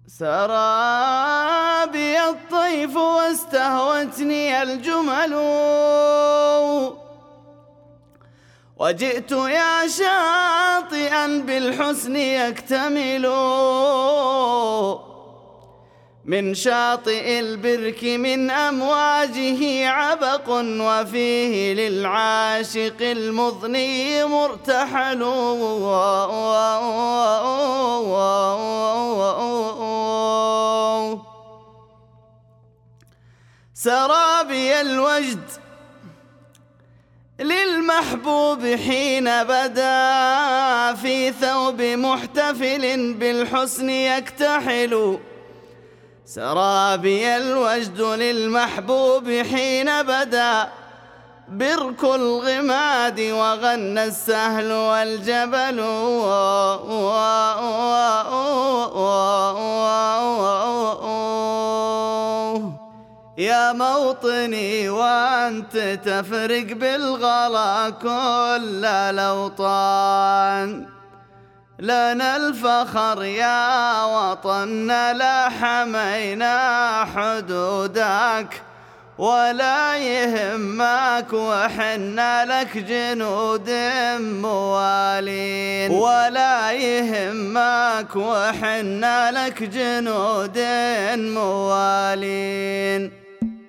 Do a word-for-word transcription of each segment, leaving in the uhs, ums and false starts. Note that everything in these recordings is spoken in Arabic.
سرى بي الطيف واستهوتني الجمل، وجئت يا شاطئا بالحسن يكتمل، من شاطئ البرك من أمواجه عبق، وفيه للعاشق المضني مرتحل. سرى بي الوجد للمحبوب حين بدا، في ثوب محتفل بالحسن يكتحل. سرى بي الوجد للمحبوب حين بدا، برك الغماد وغنى السهل والجبل. يا موطني وأنت تفرق بالغلا كل الأوطان، لنا الفخر يا وطننا لا حمينا حدودك، ولا يهمك وحنا لك جنود موالين، ولا يهمك وحنا لك جنود موالين.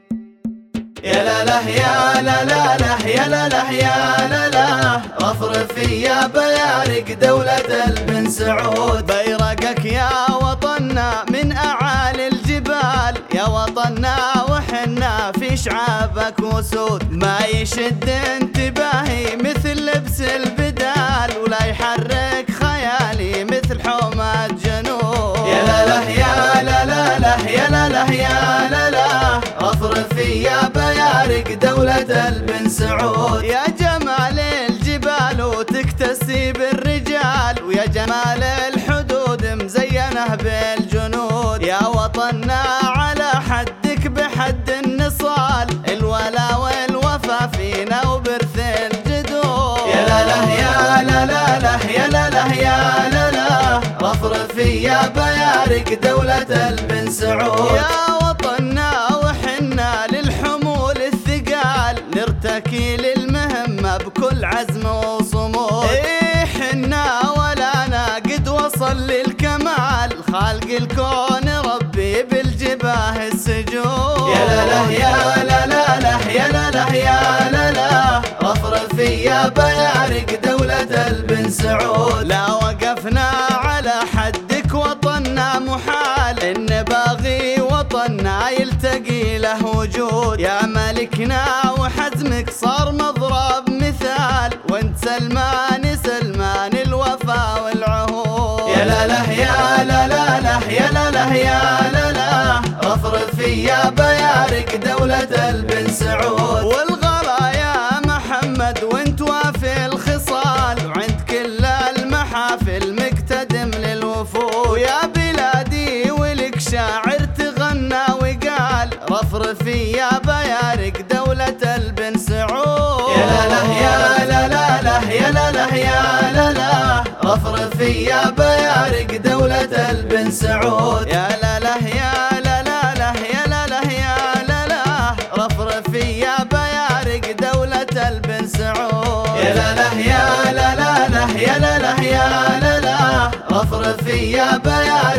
يا لا لا يا لا لا لا يا لا لا يا لا لا، رفرف يا بيارق دولة البن سعود، بيرقك يا وطننا من أعالي الجبال، يا وطننا وحنا في شعابك وسود، ما يشد انتباهي مثل لبس البدال، ولا يحرك خيالي مثل حومة جنود. يا لا لا يا لا لا لا يا لا لا يا لا لا، رفرف يا بيارق دولة البن سعود، يا جمال الجبال وتكتسي بالرجال، ويا جمال الحدود مزينه بالجنود، يا وطننا على حدك بحد النصال، الولا والوفا فينا وبرث الجدود. يا لا لا يا لا لا لا يا لا لا يا لا لا، رفرف يا بيارق دولة البن سعود، يا وطننا وحنا للحمول الثقال، نرتكي للمهمة بكل عزم وصمود. إيه حنا ولانا قد وصل للكمال، خالق الكون ربي بالجباه السجود. يا لا لا يا لا لا لا يا لا لا يا لا لا، رفرف يا بيارق دولة البن سعود، لا وقفنا على حدك وطننا محال، إن باغي وطننا يلتقي له وجود، يا ملكنا وحزمك صار مضرب مثال، وانت سلمان سلمان الوفا والعهود. يا لا لا يا لا لا لا يا لا لا يا لا لا، رفرف يا بيارق دولة البن سعود، والغلا يا محمد وانت وافي الخصال، وعند كل المحافل مقتدم للوفود، يا بلادي ولك شاعر تغنى وقال، رفرف يا بيارق دولة البن سعود. يا لا لا يا لا لا لا يا لا لا يا لا لا، رفرف يا بيارق دولة البن سعود، يا لا لا يا لا لا لا يا لا لا يا لا لا، رفرف يا بيارق دولة البن سعود. يا لا لا يا لا لا لا يا لا لا يا لا لا، رفرف يا بيارق